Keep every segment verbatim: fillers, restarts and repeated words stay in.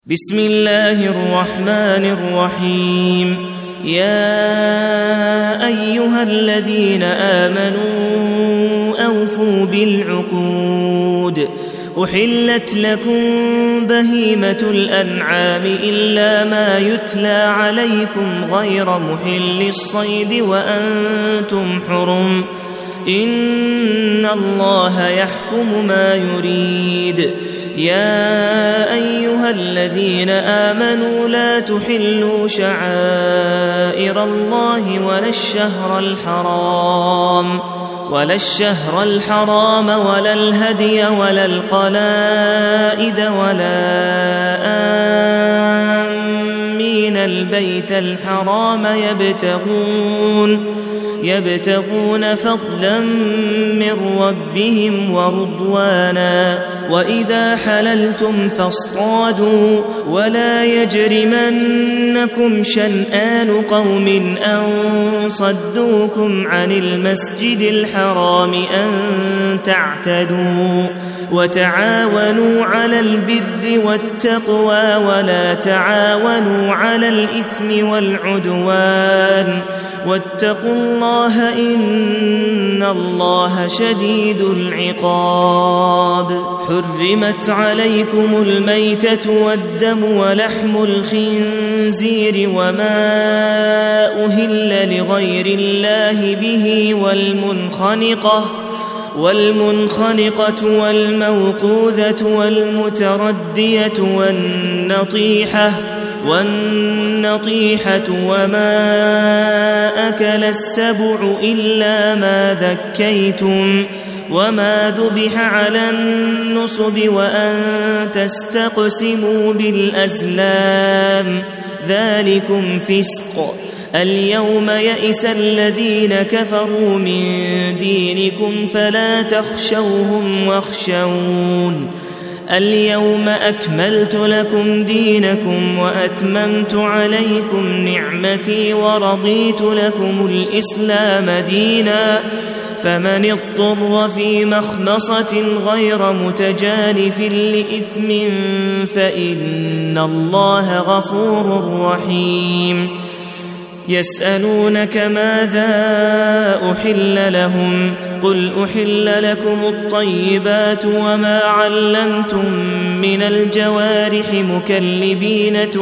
بسم الله الرحمن الرحيم. يا أيها الذين آمنوا أوفوا بالعقود. أحلت لكم بهيمة الأنعام إلا ما يتلى عليكم غير محل الصيد وأنتم حرم. إن الله يحكم ما يريد. يا أيها الذين آمنوا لا تحلوا شعائر الله ولا الشهر الحرام ولا الشهر الحرام ولا الهدي ولا القلائد ولا آمين البيت الحرام يبتغون يبتغون فضلا من ربهم ورضوانا. وإذا حللتم فاصطادوا ولا يجرمنكم شنآن قوم أن صدوكم عن المسجد الحرام أن تعتدوا. وتعاونوا على البر والتقوى ولا تعاونوا على الإثم والعدوان واتقوا الله إن الله شديد العقاب. حرمت عليكم الميتة والدم ولحم الخنزير وما أهل لغير الله به والمنخنقة والمنخنقة والموقوذة والمتردية والنطيحة والنطيحة وما أكل السبع إلا ما ذكيتم وما ذبح على النصب وأن تستقسموا بالأزلام ذلكم فسق. اليوم يئس الذين كفروا من دينكم فلا تخشوهم واخشون. اليوم أكملت لكم دينكم وأتممت عليكم نعمتي ورضيت لكم الإسلام دينا. فمن اضطر في مخمصة غير متجانف لإثم فإن الله غفور رحيم. يسألونك ماذا أحل لهم قل أحل لكم الطيبات وما علمتم من الجوارح مكلبين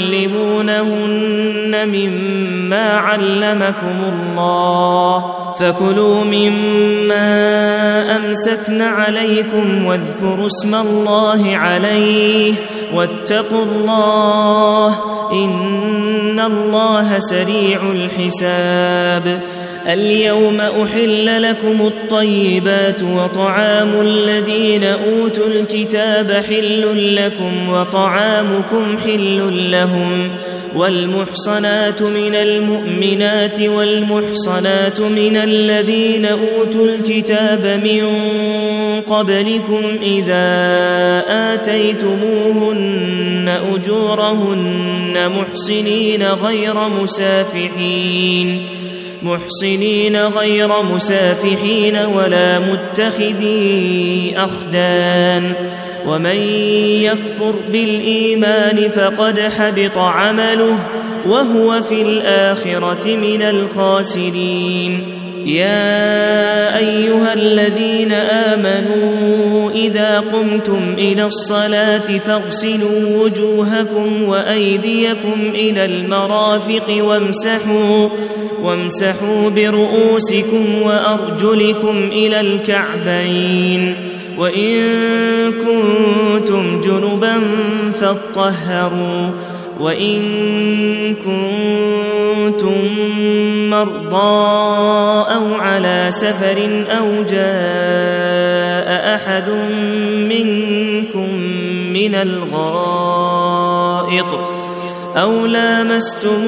تعلمونهن مما علمكم الله فكلوا مما أمسكن عليكم واذكروا اسم الله عليه واتقوا الله إن الله سريع الحساب. اليوم أحل لكم الطيبات وطعام الذين أوتوا الكتاب حل لكم وطعامكم حل لهم. والمحصنات من المؤمنات والمحصنات من الذين أوتوا الكتاب من قبلكم إذا آتيتموهن أجورهن محصنين غير مسافحين محصنين غير مسافحين ولا متخذي أخدان. ومن يكفر بالإيمان فقد حبط عمله وهو في الآخرة من الخاسرين. يا أيها الذين آمنوا إذا قمتم إلى الصلاة فاغسلوا وجوهكم وأيديكم إلى المرافق وامسحوا وامسحوا برؤوسكم وأرجلكم إلى الكعبين وإن كنتم جنبا فاطهروا وإن كنتم مرضى أو على سفر أو جاء أحد منكم من الغائط أو لامستم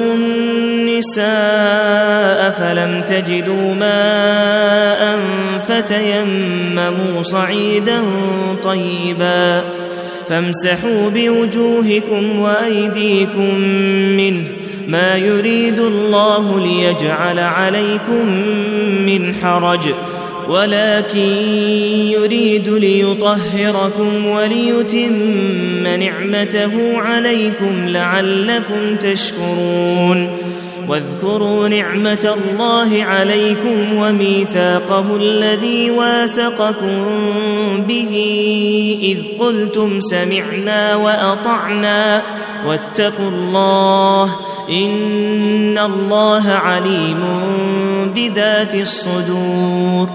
النساء فلم تجدوا ماء فتيمموا صعيدا طيبا فامسحوا بوجوهكم وأيديكم منه ما يريد الله ليجعل عليكم من حرج ولكن يريد ليطهركم وليتم نعمته عليكم لعلكم تشكرون واذكروا نعمة الله عليكم وميثاقه الذي واثقكم به إذ قلتم سمعنا وأطعنا واتقوا الله إن الله عليم بذات الصدور.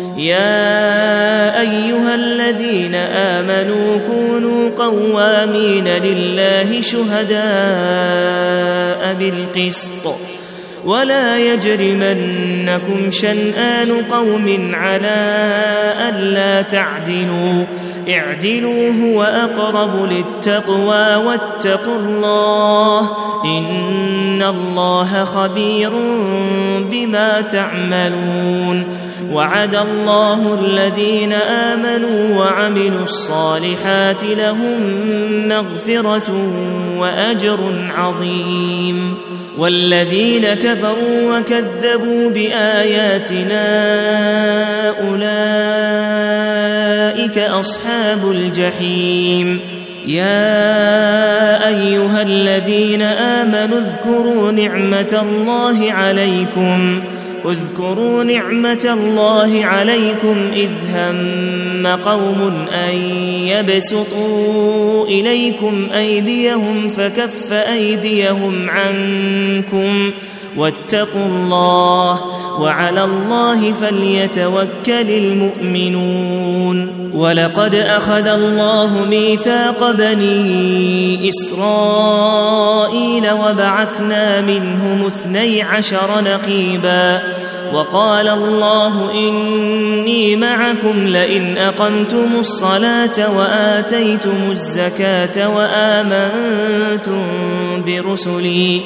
يا أيها الذين آمنوا كونوا قوامين لله شهداء بالقسط ولا يجرمنكم شنآن قوم على ألا تعدلوا اعدلوا هو أقرب للتقوى واتقوا الله إن الله خبير بما تعملون. وعد الله الذين آمنوا وعملوا الصالحات لهم مغفرة وأجر عظيم. والذين كفروا وكذبوا بآياتنا أولئك أصحاب الجحيم. يا أيها الذين آمنوا اذكروا نعمة الله عليكم اذكروا نعمة الله عليكم إذ هم قوم أن يبسطوا إليكم أيديهم فكف أيديهم عنكم واتقوا الله وعلى الله فليتوكل المؤمنون. ولقد أخذ الله ميثاق بني إسرائيل وبعثنا منهم اثني عشر نقيبا وقال الله إني معكم لئن أقمتم الصلاة وآتيتم الزكاة وآمنتم برسلي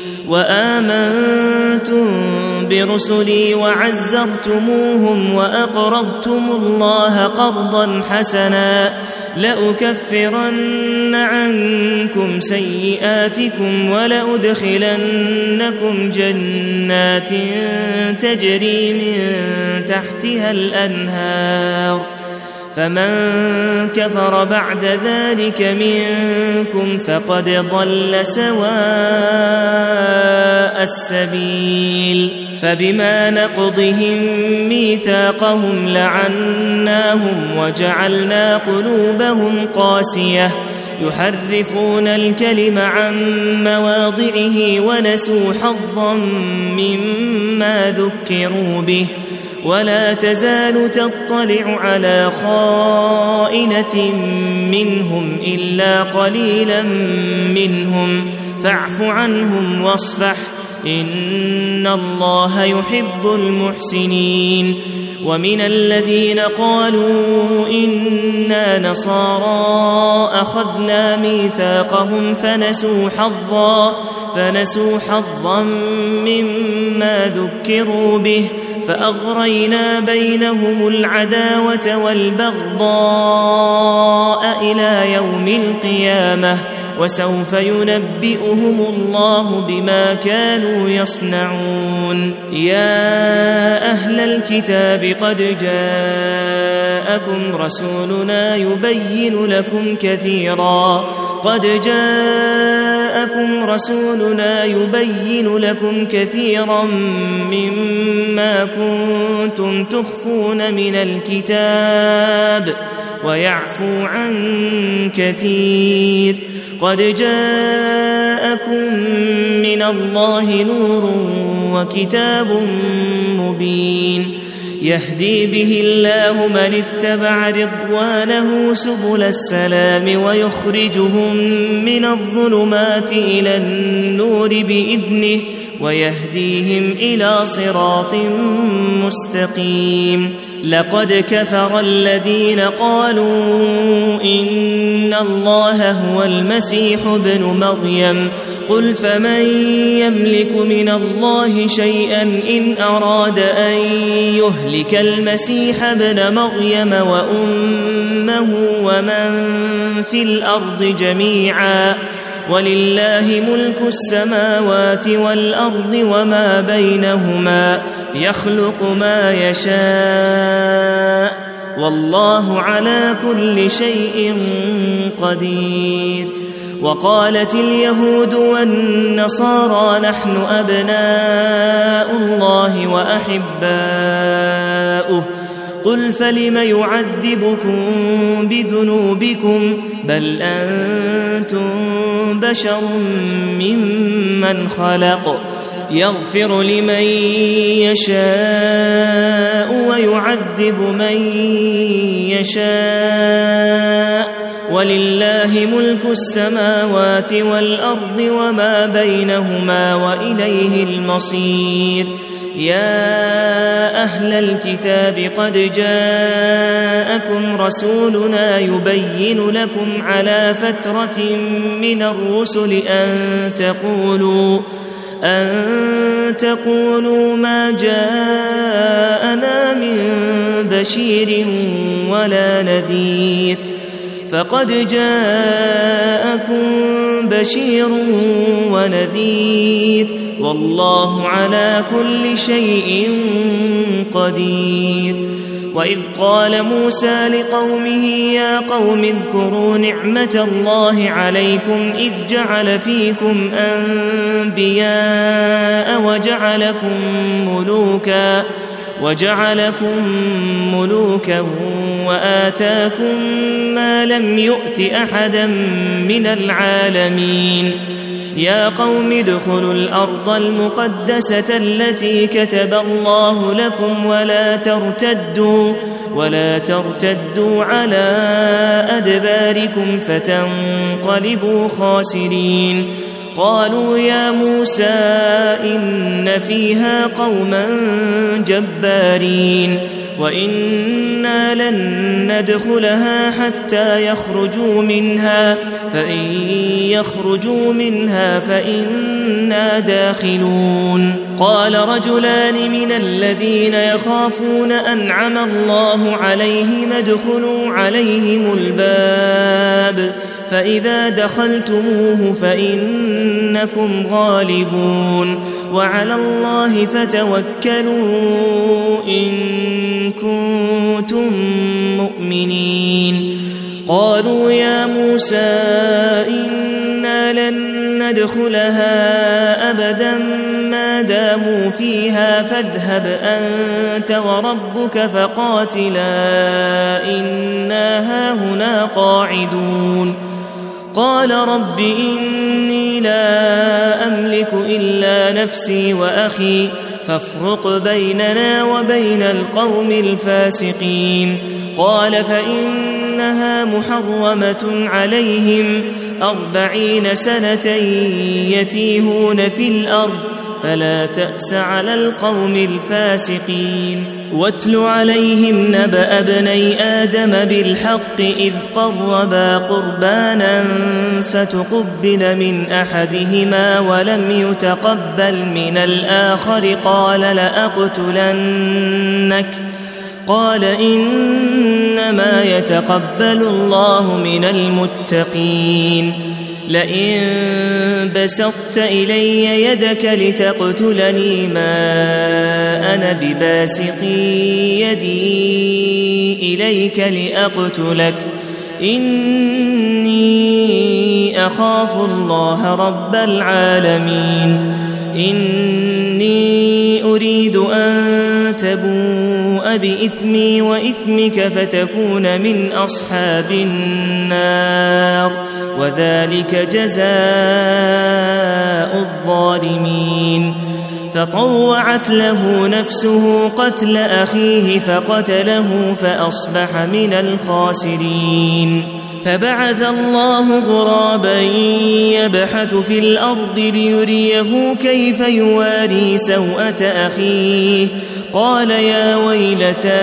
وآمنتم برسلي وعزرتموهم وأقرضتم الله قرضا حسنا لأكفرن عنكم سيئاتكم ولأدخلنكم جنات تجري من تحتها الأنهار فمن كفر بعد ذلك منكم فقد ضل سواء السبيل. فبما نقضهم ميثاقهم لعناهم وجعلنا قلوبهم قاسية يحرفون الكلم عن مواضعه ونسوا حظا مما ذكروا به ولا تزال تطلع على خائنة منهم إلا قليلا منهم فاعف عنهم واصفح إن الله يحب المحسنين. ومن الذين قالوا إنا نصارى أخذنا ميثاقهم فنسوا حظا فنسوا حظا مما ذكروا به فأغرينا بينهم العداوة والبغضاء إلى يوم القيامة وسوف ينبئهم الله بما كانوا يصنعون. يا أهل الكتاب قد جاءكم رسولنا يبين لكم كثيرا قد جاءكم رسولنا يبين لكم كثيرا مما كنتم تخفون من الكتاب ويعفو عن كثير قد جاءكم من الله نور وكتاب مبين يهدي به الله من اتبع رضوانه سبل السلام ويخرجهم من الظلمات إلى النور بإذنه ويهديهم إلى صراط مستقيم. لقد كفر الذين قالوا إن الله هو المسيح ابن مريم قل فمن يملك من الله شيئا إن أراد أن يهلك المسيح ابن مريم وأمه ومن في الأرض جميعا ولله ملك السماوات والأرض وما بينهما يخلق ما يشاء والله على كل شيء قدير. وقالت اليهود والنصارى نحن أبناء الله وأحباؤه قل فلم يعذبكم بذنوبكم بل أنتم بشر ممن خلق يغفر لمن يشاء ويعذب من يشاء ولله ملك السماوات والأرض وما بينهما وإليه المصير. يا أهل الكتاب قد جاءكم رسولنا يبين لكم على فترة من الرسل أن تقولوا أن تقولوا ما جاءنا من بشير ولا نذير فقد جاءكم بشير ونذير والله على كل شيء قدير. وإذ قال موسى لقومه يا قوم اذكروا نعمة الله عليكم إذ جعل فيكم أنبياء وجعلكم ملوكا وجعلكم ملوكا وآتاكم ما لم يؤت أحدا من العالمين. يا قوم ادخلوا الأرض المقدسة التي كتب الله لكم ولا ترتدوا ولا ترتدوا على أدباركم فتنقلبوا خاسرين. قالوا يا موسى إن فيها قوما جبارين وإنا لن ندخلها حتى يخرجوا منها فإن يخرجوا منها فإنا داخلون. قال رجلان من الذين يخافون أنعم الله عليهم ادخلوا عليهم الباب فإذا دخلتموه فإنكم غالبون وعلى الله فتوكلوا إن كنتم مؤمنين. قالوا يا موسى إنا لن ندخلها أبدا ما داموا فيها فاذهب أنت وربك فقاتلا إنا هاهنا قاعدون. قال رب إني لا أملك إلا نفسي وأخي فافرق بيننا وبين القوم الفاسقين. قال فإنها محرمة عليهم أربعين سنة يتيهون في الأرض فلا تأس على القوم الفاسقين. واتل عليهم نبأ ابني آدم بالحق إذ قربا قربانا فتقبل من أحدهما ولم يتقبل من الآخر قال لأقتلنك قال إنما يتقبل الله من المتقين. لئن بسطت إلي يدك لتقتلني ما أنا بباسط يدي إليك لأقتلك إني أخاف الله رب العالمين. إني أريد أن تبوء بإثمي وإثمك فتكون من أصحاب النار وذلك جزاء الظالمين. فطوعت له نفسه قتل أخيه فقتله فأصبح من الخاسرين. فبعث الله غرابا يبحث في الأرض ليريه كيف يواري سوءة أخيه قال يا ويلتى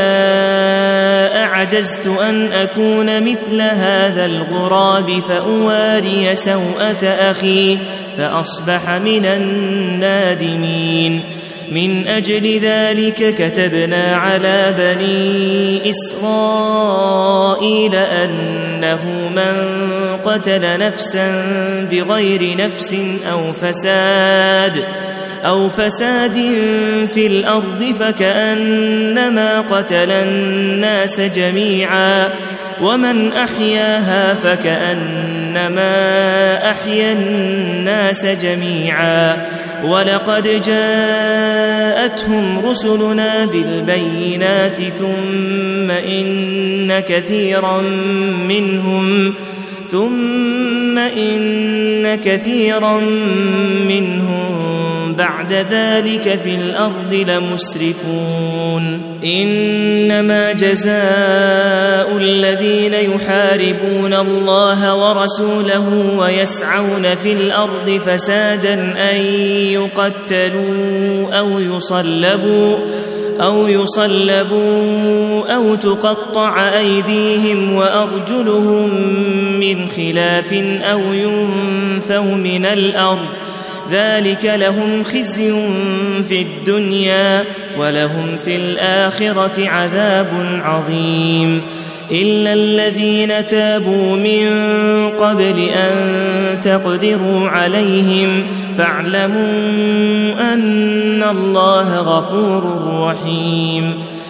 أعجزت أن أكون مثل هذا الغراب فأواري سوءة أخي فأصبح من النادمين. من أجل ذلك كتبنا على بني إسرائيل أنه من قتل نفسا بغير نفس أو فساد أو فساد في الأرض فكأنما قتل الناس جميعا ومن أحياها فكأنما أحيا الناس جميعا ولقد جاءتهم رسلنا بالبينات ثم إن كثيرا منهم ثم إن كثيرا منهم بعد ذلك في الأرض لمسرفون إنما جزاء الذين يحاربون الله ورسوله ويسعون في الأرض فسادا أن يقتلوا أو يصلبوا أو يصلبوا أو تقطع أيديهم وأرجلهم من خلاف أو ينفوا من الأرض ذلك لهم خزي في الدنيا ولهم في الآخرة عذاب عظيم إلا الذين تابوا من قبل أن تقدروا عليهم فاعلموا أن الله غفور رحيم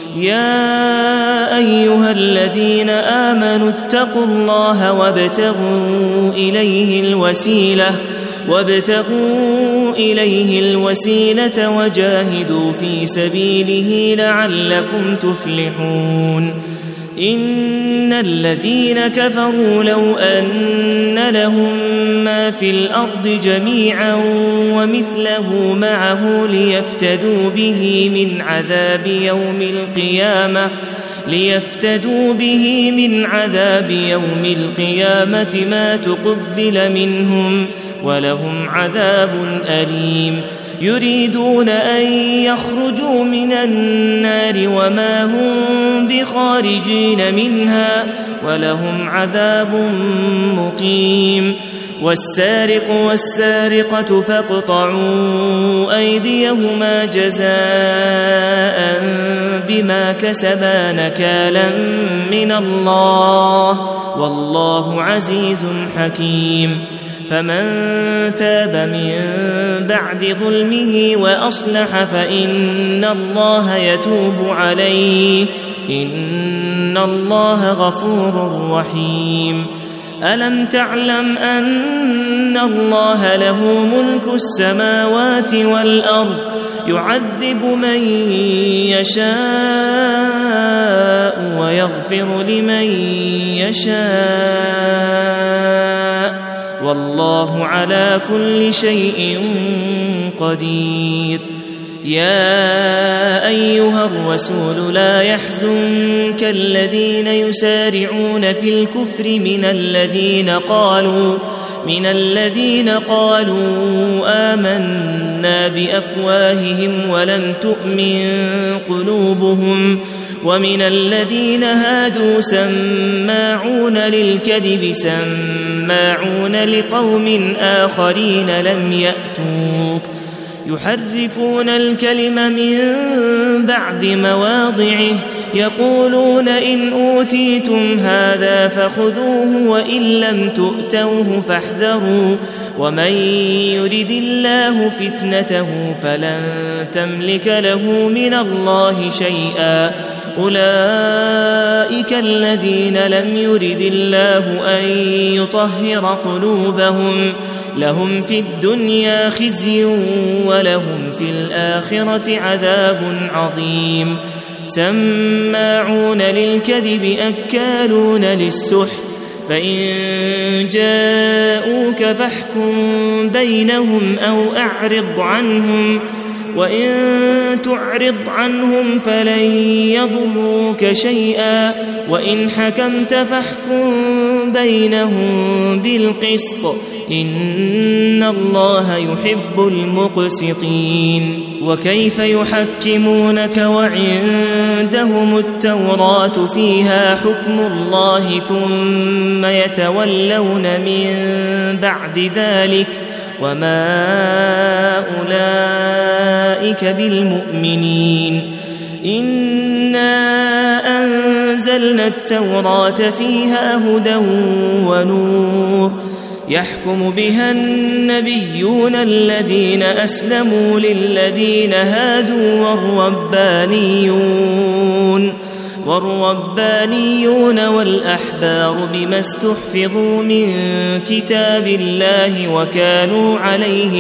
يا أيها الذين آمنوا اتقوا الله وابتغوا إليه الوسيلة وابتغوا إليه الوسيلة وجاهدوا في سبيله لعلكم تفلحون إن الذين كفروا لو أن لهم ما في الأرض جميعا ومثله معه ليفتدوا به من عذاب يوم القيامة ليفتدوا به من عذاب يوم القيامة ما تقبل منهم ولهم عذاب أليم يريدون أن يخرجوا من النار وما هم بخارجين منها ولهم عذاب مقيم والسارق والسارقة فاقطعوا أيديهما جزاء بما كسبا نكالا من الله والله عزيز حكيم فمن تاب من بعد ظلمه وأصلح فإن الله يتوب عليه إن الله غفور رحيم ألم تعلم أن الله له ملك السماوات والأرض يعذب من يشاء ويغفر لمن يشاء والله على كل شيء قدير يا أيها الرسول لا يحزنك الذين يسارعون في الكفر من الذين قالوا من الذين قالوا آمنا بأفواههم ولم تؤمن قلوبهم ومن الذين هادوا سماعون للكذب سماعون لقوم آخرين لم يأتوك يحرفون الكلم من بعد مواضعه يقولون إن أوتيتم هذا فخذوه وإن لم تؤتوه فاحذروا ومن يرد الله فتنته فلن تملك له من الله شيئا أولئك الذين لم يرد الله أن يطهر قلوبهم لهم في الدنيا خزي ولهم في الآخرة عذاب عظيم سماعون للكذب أكالون للسحت فإن جاءوك فاحكم بينهم أو أعرض عنهم وإن تعرض عنهم فلن يضروك شيئا وإن حكمت فاحكم بينهم بالقسط إن الله يحب المقسطين وكيف يحكمونك وعندهم التوراة فيها حكم الله ثم يتولون من بعد ذلك وما أولئك بالمؤمنين إنا أنزلنا التوراة فيها هدى ونور يحكم بها النبيون الذين أسلموا للذين هادوا والربانيون والربانيون والأحبار بما استحفظوا من كتاب الله وكانوا عليه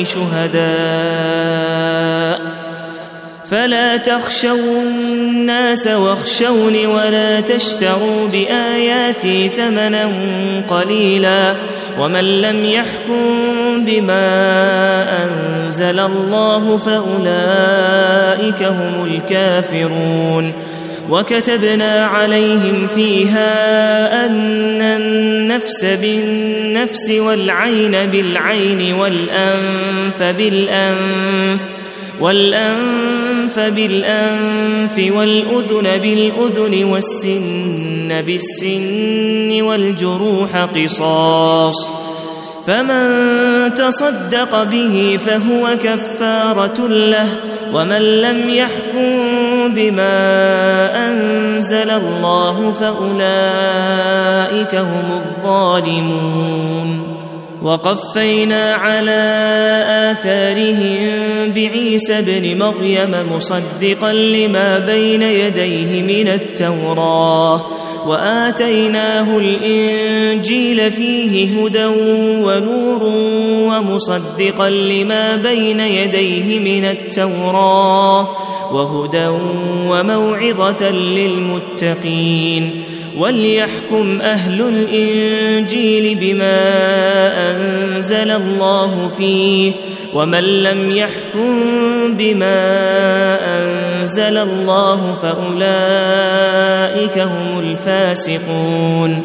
شهداء فلا تخشوا الناس واخشوني ولا تشتروا بآياتي ثمنا قليلا ومن لم يحكم بما أنزل الله فأولئك هم الكافرون وكتبنا عليهم فيها أن النفس بالنفس والعين بالعين والأنف بالأنف والأنف بالأنف والأذن بالأذن والسن بالسن والجروح قصاص فمن تصدق به فهو كفارة له ومن لم يحكم بما أنزل الله فأولئك هم الظالمون وقفينا على آثارهم بعيسى ابن مريم مصدقا لما بين يديه من التوراة وآتيناه الإنجيل فيه هدى ونور ومصدقا لما بين يديه من التوراة وهدى وموعظة للمتقين وليحكم أهل الإنجيل بما أنزل الله فيه ومن لم يحكم بما أنزل الله فأولئك هم الفاسقون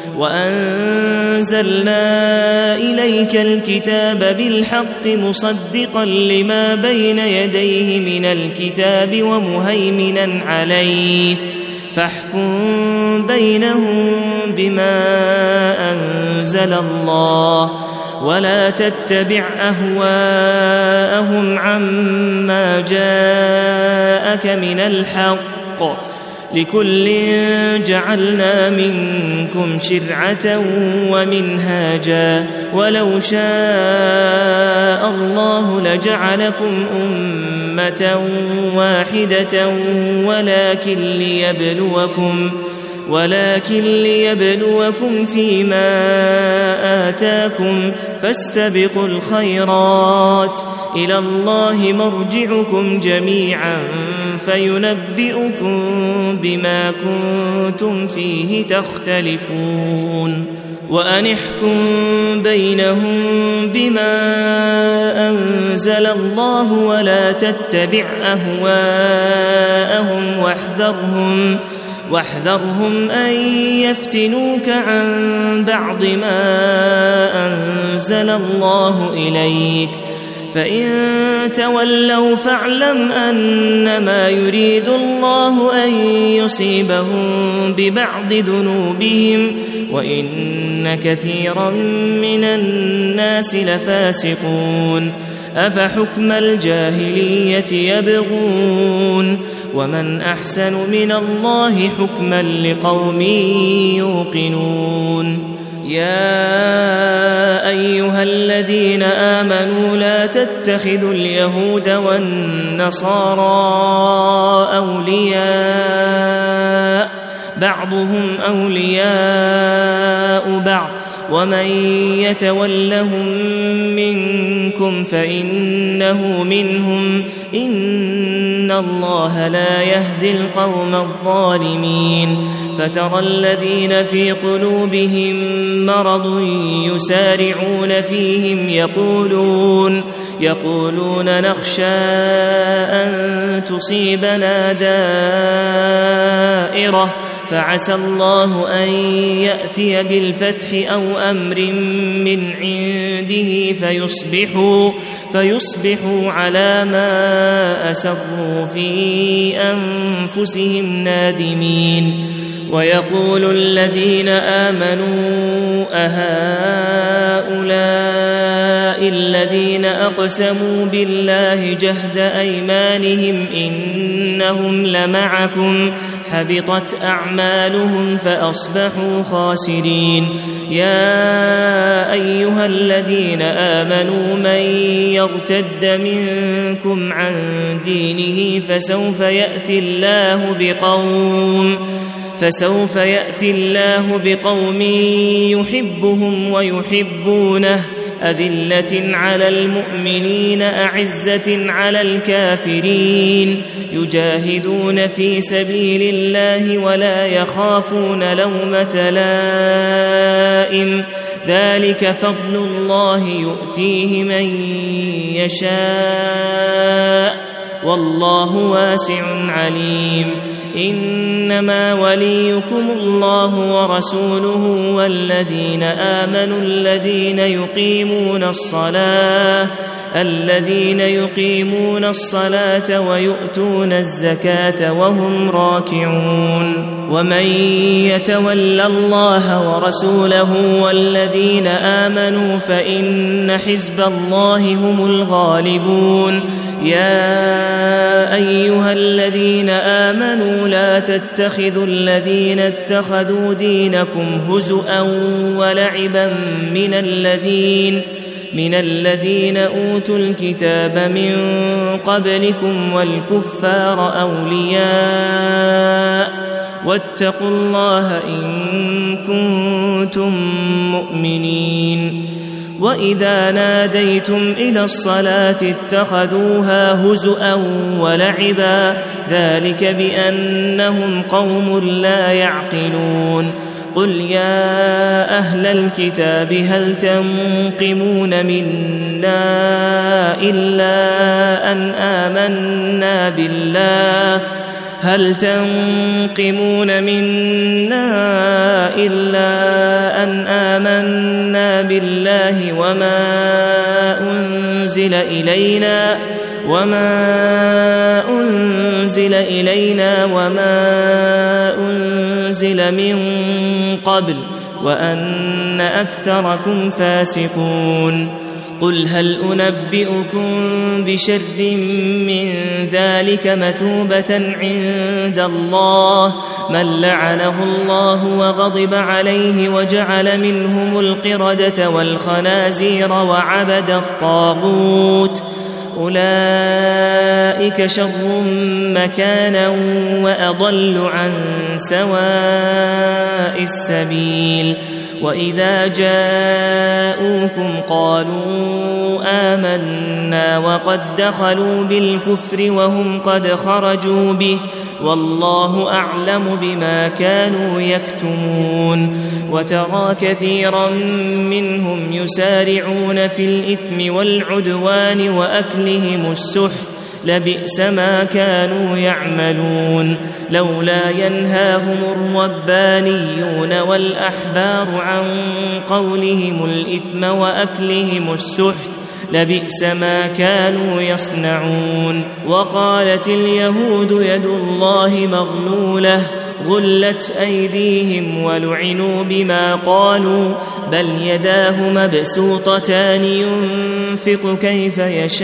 وأنزلنا إليك الكتاب بالحق مصدقا لما بين يديه من الكتاب ومهيمنا عليه فاحكم بينهم بما أنزل الله ولا تتبع أهواءهم عما جاءك من الحق لكل جعلنا منكم شرعة ومنهاجا ولو شاء الله لجعلكم أمة واحدة ولكن ليبلوكم ولكن ليبلوكم فيما آتاكم فاستبقوا الخيرات إلى الله مرجعكم جميعا فينبئكم بما كنتم فيه تختلفون وأن احكم بينهم بما أنزل الله ولا تتبع أهواءهم واحذرهم واحذرهم أن يفتنوك عن بعض ما أنزل الله إليك فإن تولوا فاعلم أنما يريد الله أن يصيبهم ببعض ذنوبهم وإن كثيرا من الناس لفاسقون أفحكم الجاهلية يبغون ومن أحسن من الله حكما لقوم يوقنون يا أيها الذين آمنوا لا تتخذوا اليهود والنصارى أولياء بعضهم أولياء بعض ومن يتولهم منكم فإنه منهم إن الله لا يهدي القوم الظالمين فترى الذين في قلوبهم مرض يسارعون فيهم يقولون يقولون نخشى أن تصيبنا دائرة فعسى الله أن يأتي بالفتح أو أمر من عنده فيصبحوا, فيصبحوا على ما أسروا في أنفسهم نادمين ويقول الذين آمنوا أهؤلاء الذين أقسموا بالله جهد أيمانهم إنهم لمعكم حبطت أعمالهم فأصبحوا خاسرين. يا أيها الذين آمنوا من يرتد منكم عن دينه فسوف يأتي الله بقوم فسوف يأتي الله بقوم يحبهم ويحبونه أذلة على المؤمنين أعزة على الكافرين يجاهدون في سبيل الله ولا يخافون لومة لائم ذلك فضل الله يؤتيه من يشاء والله واسع عليم. إنما وليكم الله ورسوله والذين آمنوا الذين يقيمون الصلاة الذين يقيمون الصلاة ويؤتون الزكاة وهم راكعون. ومن يتول الله ورسوله والذين آمنوا فإن حزب الله هم الغالبون. يا أيها الذين آمنوا لا تتخذوا الذين اتخذوا دينكم هزؤا ولعبا من الذين من الذين أوتوا الكتاب من قبلكم والكفار أولياء واتقوا الله إن كنتم مؤمنين. وإذا ناديتم إلى الصلاة اتخذوها هزؤا ولعبا ذلك بأنهم قوم لا يعقلون. قل يا أهل الكتاب هل تنقمون منا إلا أن آمنا بالله هل تنقمون منا إلا أن آمنا بالله وما أنزل إلينا وما أنزل إلينا وما أنزل من قبل وأن أكثركم فاسقون. قل هل أنبئكم بشر من ذلك مثوبة عند الله من لعنه الله وغضب عليه وجعل منهم القردة والخنازير وعبد الطاغوت أولئك شر مكانا وأضل عن سواء السبيل. وإذا جاءوكم قالوا آمنا وقد دخلوا بالكفر وهم قد خرجوا به والله أعلم بما كانوا يكتمون. وترى كثيرا منهم يسارعون في الإثم والعدوان وأكلهم السحت لبئس ما كانوا يعملون. لولا ينهاهم الربانيون والأحبار عن قولهم الإثم وأكلهم السحت لبئس ما كانوا يصنعون. وقالت اليهود يد الله مغلولة غلت أيديهم ولعنوا بما قالوا بل يداه مبسوطتان ينفق كيف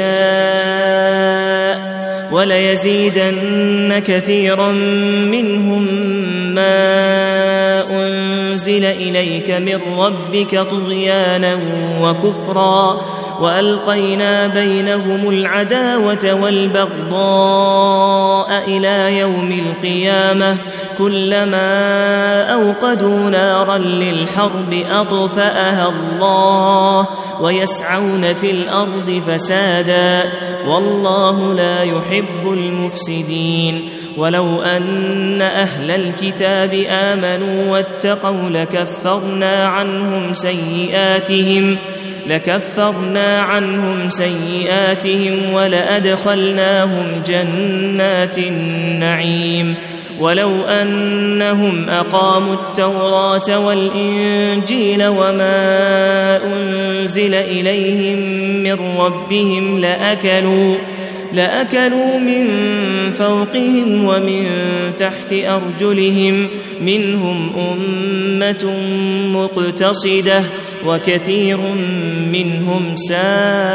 يشاء وليزيدن كثيرا منهم ما أنزل إليك من ربك طغيانا وكفرا وألقينا بينهم العداوة والبغضاء إلى يوم القيامة كلما أوقدوا نارا للحرب أطفأها الله ويسعون في الأرض فسادا والله لا يحب المفسدين. ولو أن أهل الكتاب آمنوا واتقوا لكفرنا عنهم سيئاتهم لكفرنا عنهم سيئاتهم ولأدخلناهم جنات النعيم. ولو أنهم أقاموا التوراة والإنجيل وما أنزل إليهم من ربهم لأكلوا لأكلوا من فوقهم ومن تحت أرجلهم منهم أمة مقتصدة وكثير منهم ساء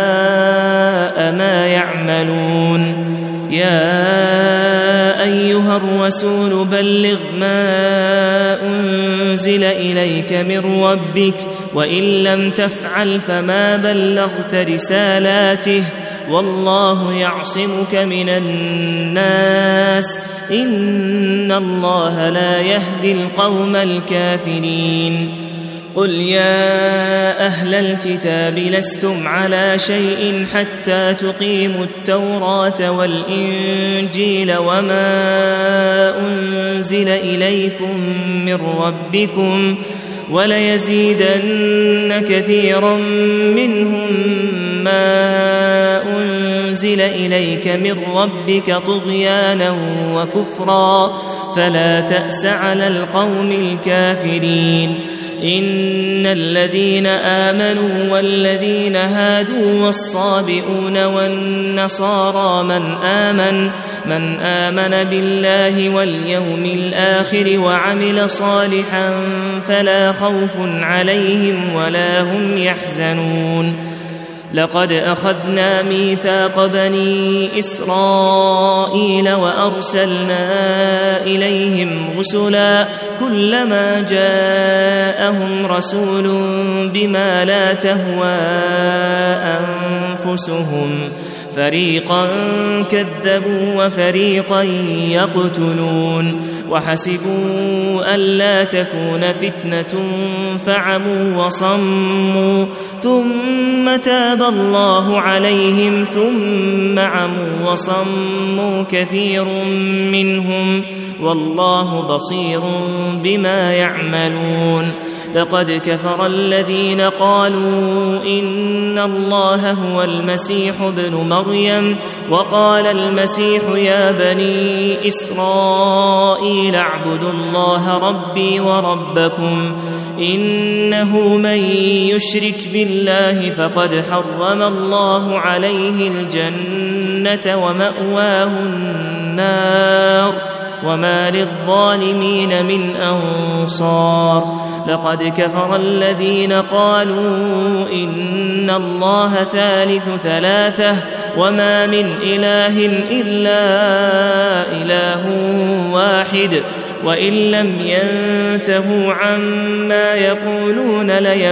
ما يعملون. يا أيها أيها الرسول بلغ ما أنزل إليك من ربك وإن لم تفعل فما بلغت رسالاته والله يعصمك من الناس إن الله لا يهدي القوم الكافرين. قل يا أهل الكتاب لستم على شيء حتى تقيموا التوراة والإنجيل وما أنزل إليكم من ربكم وليزيدن كثيرا منهم ما أنزل إليك من ربك طغيانا وكفرا فلا تأس على القوم الكافرين. إن الذين آمنوا والذين هادوا والصابئون والنصارى من آمن من آمن بالله واليوم الآخر وعمل صالحا فلا خوف عليهم ولا هم يحزنون. لقد أخذنا ميثاق بني إسرائيل وأرسلنا إليهم رسلا كلما جاءهم رسول بما لا تهوى أنفسهم فريقا كذبوا وفريقا يقتلون وحسبوا ألا تكون فتنة فعموا وصموا ثم تاب الله عليهم ثم عموا وصموا كثير منهم والله بصير بما يعملون. لقد كفر الذين قالوا إن الله هو المسيح ابن مريم وقال المسيح يا بني إسرائيل اعبدوا الله ربي وربكم إنه من يشرك بالله فقد حرم الله عليه الجنة ومأواه النار وما للظالمين من أنصار. لقد كفر الذين قالوا إن الله ثالث ثلاثة وما من إله إلا إله واحد وإن لم ينتهوا عما يقولون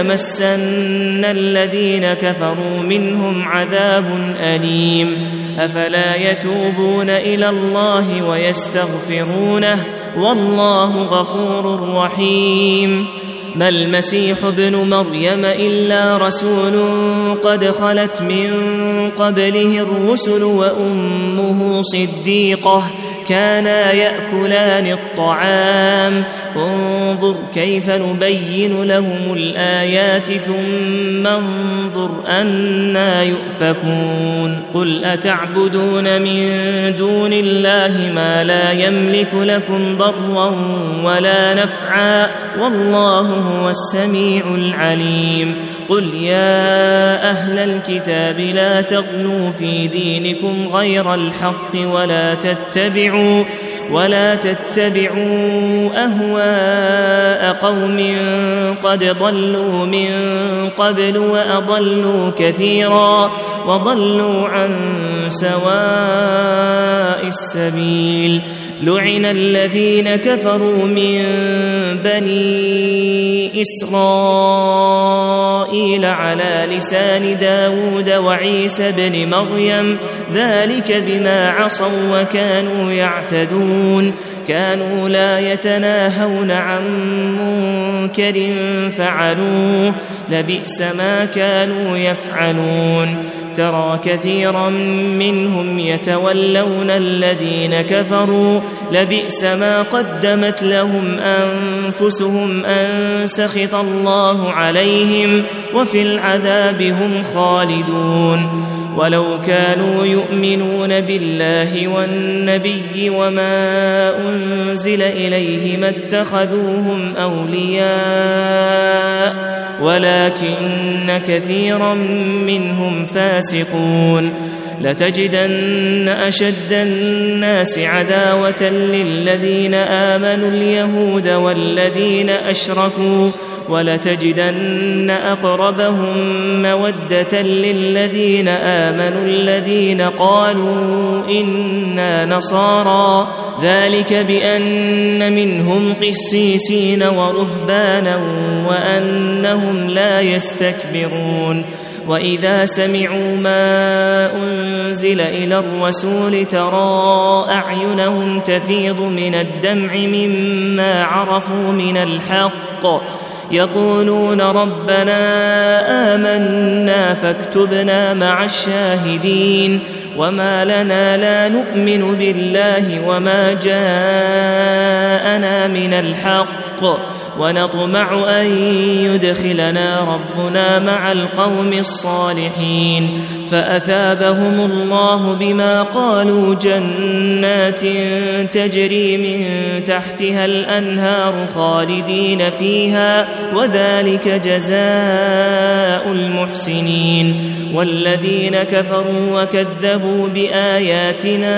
ليمسن الذين كفروا منهم عذاب أليم. أفلا يتوبون إلى الله ويستغفرونه والله غفور رحيم. ما المسيح ابن مريم إلا رسول قد خلت من قبله الرسل وأمه صديقة كانا يأكلان الطعام انظر كيف نبين لهم الآيات ثم انظر أنا يؤفكون. قل أتعبدون من دون الله ما لا يملك لكم ضرا ولا نفعا والله هو السميع العليم. قل يا أهل الكتاب لا تغلوا في دينكم غير الحق ولا تتبعوا ولا تتبعوا أهواء قوم قد ضلوا من قبل وأضلوا كثيرا وضلوا عن سواء السبيل. لعن الذين كفروا من بني إسرائيل على لسان داود وعيسى بن مريم ذلك بما عصوا وكانوا يعتدون كانوا لا يتناهون عن منكر فعلوه لبئس ما كانوا يفعلون. ترى كثيرا منهم يتولون الذين كفروا لبئس ما قدمت لهم أنفسهم أن سخط الله عليهم وفي العذاب هم خالدون. ولو كانوا يؤمنون بالله والنبي وما أنزل إليه ما اتخذوهم أولياء ولكن كثيرا منهم فاسقون. لتجدن أشد الناس عداوة للذين آمنوا اليهود والذين أشركوا ولتجدن أقربهم مودة للذين آمنوا الذين قالوا إنا نصارى ذلك بأن منهم قسيسين ورهبانا وأنهم لا يستكبرون وإذا سمعوا ما أنزل إلى الرسول ترى أعينهم تفيض من الدمع مما عرفوا من الحق يقولون ربنا آمنا فاكتبنا مع الشاهدين وما لنا لا نؤمن بالله وما جاءنا من الحق ونطمع أن يدخلنا ربنا مع القوم الصالحين فأثابهم الله بما قالوا جنات تجري من تحتها الأنهار خالدين فيها وذلك جزاء المحسنين والذين كفروا وكذبوا بآياتنا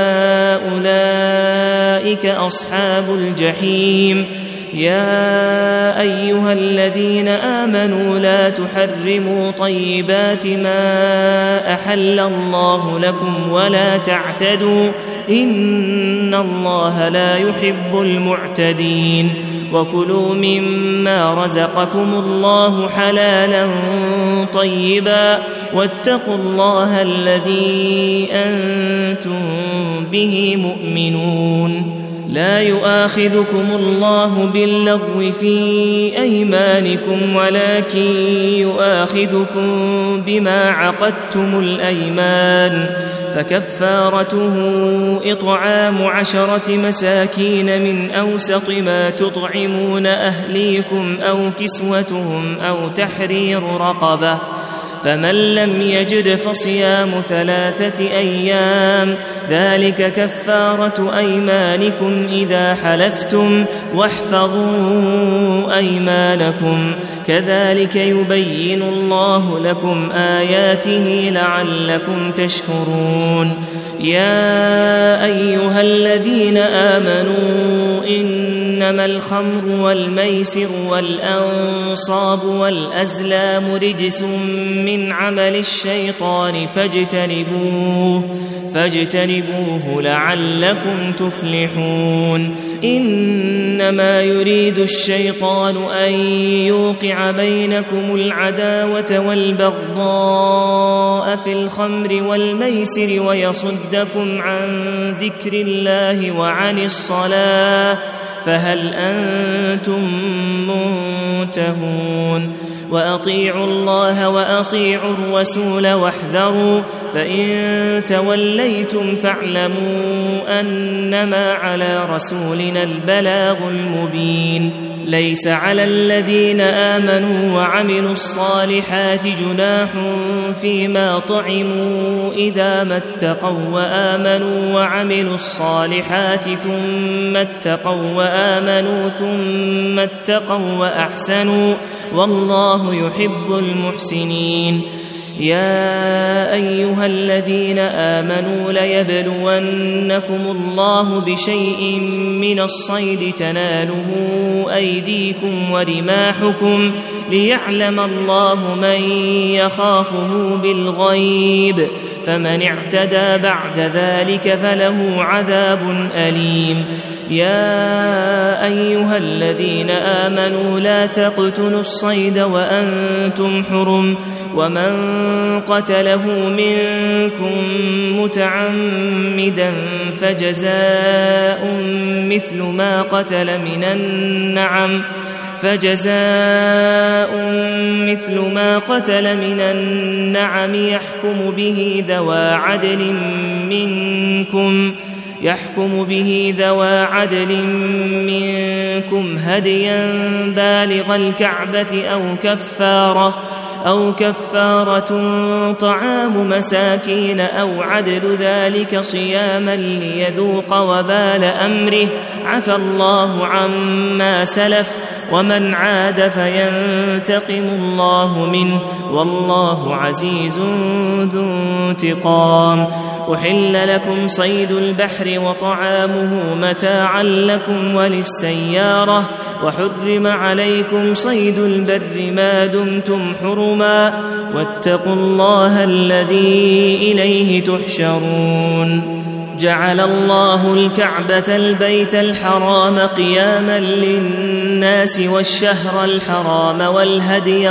أولئك أصحاب الجحيم يا أيها الذين آمنوا لا تحرموا طيبات ما أحل الله لكم ولا تعتدوا إن الله لا يحب المعتدين وكلوا مما رزقكم الله حلالا طيبا واتقوا الله الذي أنتم به مؤمنون لا يؤاخذكم الله باللغو في أيمانكم ولكن يؤاخذكم بما عقدتم الأيمان فكفارته إطعام عشرة مساكين من أوسط ما تطعمون أهليكم أو كسوتهم أو تحرير رقبة فمن لم يجد فصيام ثلاثة أيام ذلك كفارة أيمانكم إذا حلفتم واحفظوا أيمانكم كذلك يبين الله لكم آياته لعلكم تشكرون يا أيها الذين آمنوا إنما الخمر والميسر والأنصاب والأزلام رجس من عمل الشيطان فاجتنبوه فاجتنبوه لعلكم تفلحون إنما يريد الشيطان أن يوقع بينكم العداوة والبغضاء في الخمر والميسر ويصدكم عن ذكر الله وعن الصلاة فهل أنتم منتهون وأطيعوا الله وأطيعوا الرسول واحذروا فإن توليتم فاعلموا أنما على رسولنا البلاغ المبين ليس على الذين آمنوا وعملوا الصالحات جناح فيما طعموا إذا ما اتقوا وآمنوا وعملوا الصالحات ثم اتقوا وآمنوا ثم اتقوا وأحسنوا والله يحب المحسنين يا أيها الذين آمنوا ليبلونكم الله بشيء من الصيد تناله أيديكم ورماحكم ليعلم الله من يخافه بالغيب فمن اعتدى بعد ذلك فله عذاب أليم يا أيها الذين آمنوا لا تقتلوا الصيد وأنتم حرم ومن قتله منكم متعمدا فجزاء مثل ما قتل من النعم فجزاء مثل ما قتل من النعم يحكم به ذوى عدل منكم يحكم به ذوى عدل منكم هديا بالغ الكعبة أو كفارة أو كفارة طعام مساكين أو عدل ذلك صياما ليذوق وبال أمره عفى الله عما سلف ومن عاد فينتقم الله منه والله عزيز ذو انتقام. أحل لكم صيد البحر وطعامه متاعا لكم وللسيارة وحرم عليكم صيد البر ما دمتم حرما واتقوا الله الذي إليه تحشرون. جعل الله الكعبة البيت الحرام قياما للناس والشهر الحرام والهدي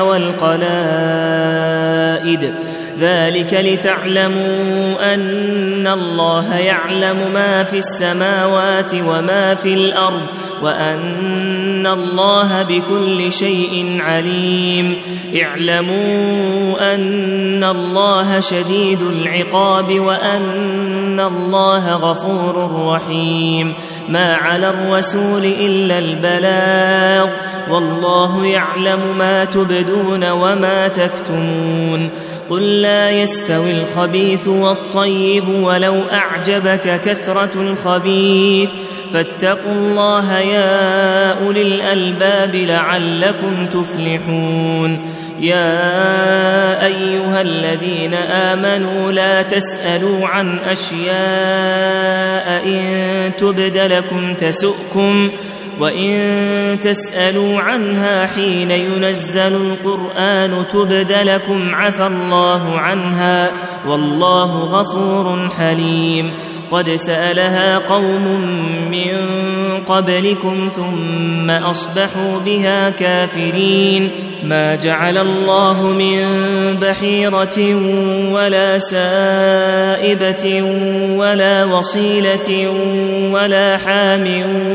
والقلائد ذلك لتعلموا أن الله يعلم ما في السماوات وما في الأرض وأن الله بكل شيء عليم. اعلموا أن الله شديد العقاب وأن الله غفور رحيم. ما على الرسول إلا البلاغ والله يعلم ما تبدون وما تكتمون. قل لا يستوي الخبيث والطيب ولو أعجبك كثرة الخبيث فاتقوا الله يا أولي الألباب لعلكم تفلحون. يا أيها الذين آمنوا لا تسألوا عن أشياء إن تبد لكم تسؤكم وإن تسألوا عنها حين ينزل القرآن تبد لكم عفى الله عنها والله غفور حليم. قد سألها قوم من قبلكم ثم أصبحوا بها كافرين. ما جعل الله من بحيرة ولا سائبة ولا وصيلة ولا حام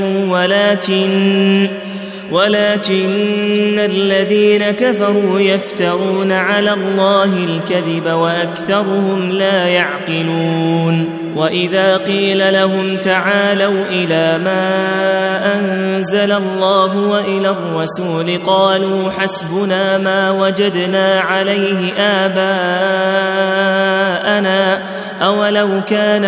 ولكن ولكن الذين كفروا يفترون على الله الكذب وأكثرهم لا يعقلون. وإذا قيل لهم تعالوا إلى ما أنزل الله وإلى الرسول قالوا حسبنا ما وجدنا عليه آباءنا أولو كان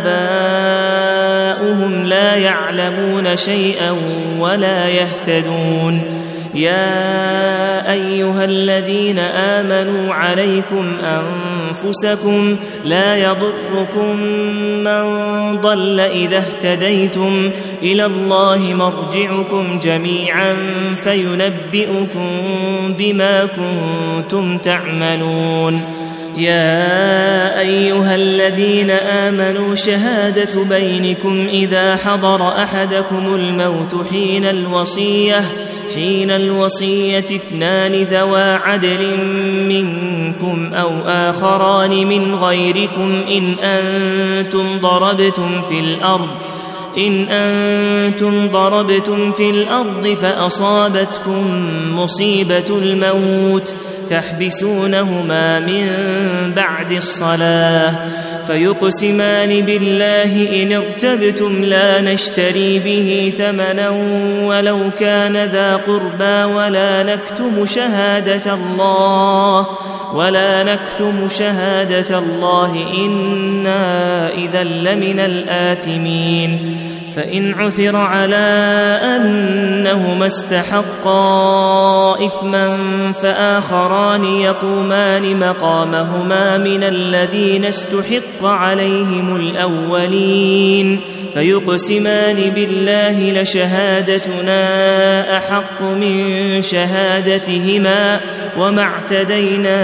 آباؤهم لا يعلمون شيئا ولا يهتدون. يا أيها الذين آمنوا عليكم أنفسكم لا يضركم من ضل إذا اهتديتم إلى الله مرجعكم جميعا فينبئكم بما كنتم تعملون. يا أيها الذين آمنوا شهادة بينكم إذا حضر أحدكم الموت حين الوصية حين الوصية اثنان ذوى عدل منكم أو آخران من غيركم إن أنتم ضربتم في الأرض إن أنتم ضربتم في الأرض فأصابتكم مصيبة الموت تحبسونهما من بعد الصلاة فيقسمان بالله إن ارتبتم لا نشتري به ثمنا ولو كان ذا قربى ولا نكتم شهادة الله ولا نكتم شهادة الله إنا إذا لمن الآثمين. فإن عثر على أنهما استحقا إثما فآخران يقومان مقامهما من الذين استحق عليهم الأولين فيقسمان بالله لشهادتنا أحق من شهادتهما وما اعتدينا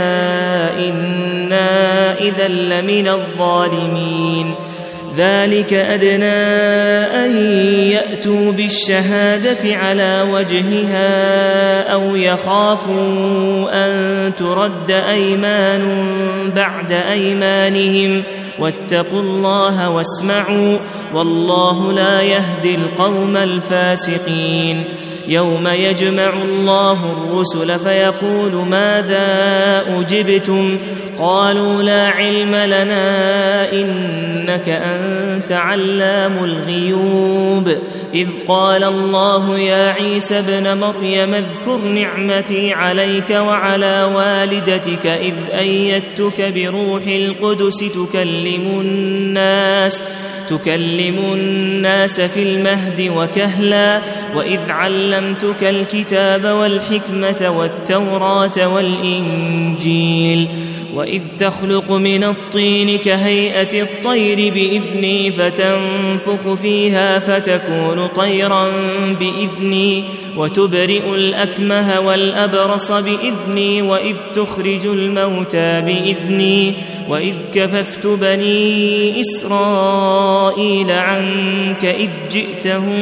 إنا إذا لمن الظالمين. ذلك أدنى أن يأتوا بالشهادة على وجهها أو يخافوا أن ترد أيمان بعد أيمانهم واتقوا الله واسمعوا والله لا يهدي القوم الفاسقين. يوم يجمع الله الرسل فيقول ماذا أجبتم قالوا لا علم لنا إنك أنت علام الغيوب. إذ قال الله يا عيسى ابن مريم اذكر نعمتي عليك وعلى والدتك إذ أيدتك بروح القدس تكلم الناس تكلم الناس في المهد وكهلا وإذ علمتك الكتاب والحكمة والتوراة والإنجيل وإذ تخلق من الطين كهيئة الطير بإذني فتنفخ فيها فتكون طيرا بإذني وتبرئ الأكمه والأبرص بإذني وإذ تخرج الموتى بإذني وإذ كففت بني إسرائيل عنك إذ جئتهم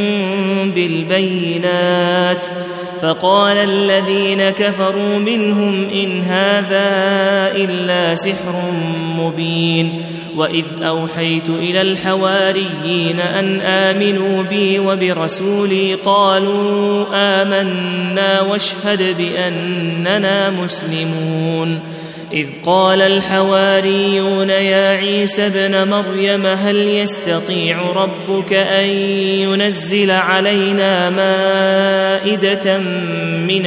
بالبينات فقال الذين كفروا منهم إن هذا إلا سحر مبين وإذ أوحيت إلى الحواريين أن آمنوا بي وبرسولي قالوا آمنا واشهد بأننا مسلمون إذ قال الحواريون يا عيسى ابن مريم هل يستطيع ربك أن ينزل علينا مائدة من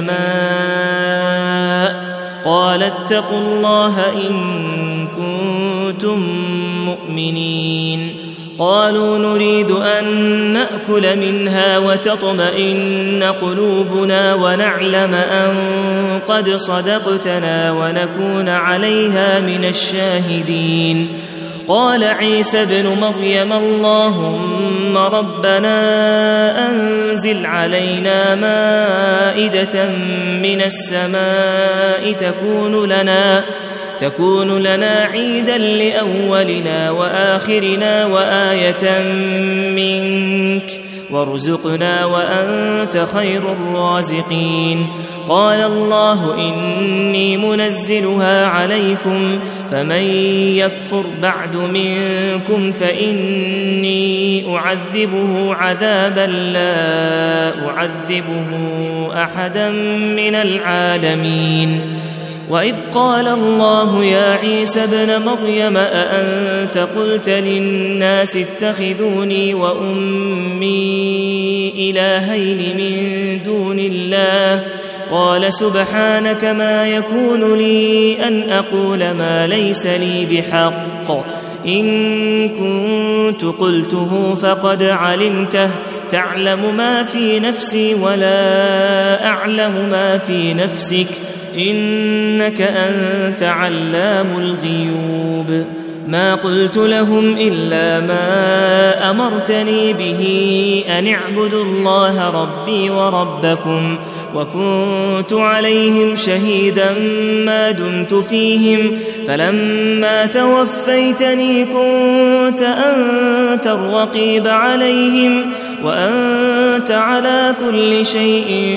السماء قال اتقوا الله إن كنتم مؤمنين قالوا نريد أن نأكل منها وتطمئن قلوبنا ونعلم أن قد صدقتنا ونكون عليها من الشاهدين قال عيسى ابن مريم اللهم ربنا أنزل علينا مائدة من السماء تكون لنا تكون لنا عيدا لأولنا وآخرنا وآية منك وارزقنا وأنت خير الرازقين قال الله إني منزلها عليكم فمن يكفر بعد منكم فإني أعذبه عذابا لا أعذبه أحدا من العالمين وإذ قال الله يا عيسى ابن مريم أأنت قلت للناس اتخذوني وأمي إلهين من دون الله قال سبحانك ما يكون لي أن أقول ما ليس لي بحق إن كنت قلته فقد علمته تعلم ما في نفسي ولا أعلم ما في نفسك إنك أنت علام الغيوب ما قلت لهم إلا ما أمرتني به أن اعبدوا الله ربي وربكم وكنت عليهم شهيدا ما دمت فيهم فلما توفيتني كنت أنت الرقيب عليهم وأنت على كل شيء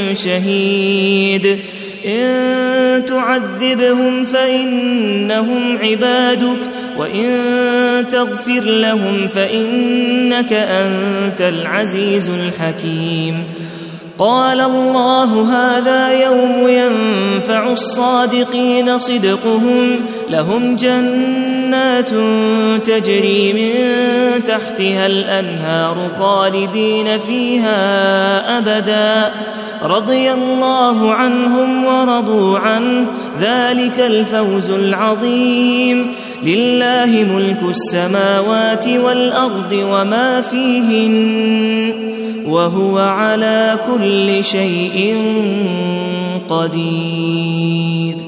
شهيد إن تعذبهم فإنهم عبادك وإن تغفر لهم فإنك أنت العزيز الحكيم قال الله هذا يوم ينفع الصادقين صدقهم لهم جنات تجري من تحتها الأنهار خالدين فيها أبدا رضي الله عنهم ورضوا عنه ذلك الفوز العظيم لله ملك السماوات والأرض وما فيهن وهو على كل شيء قدير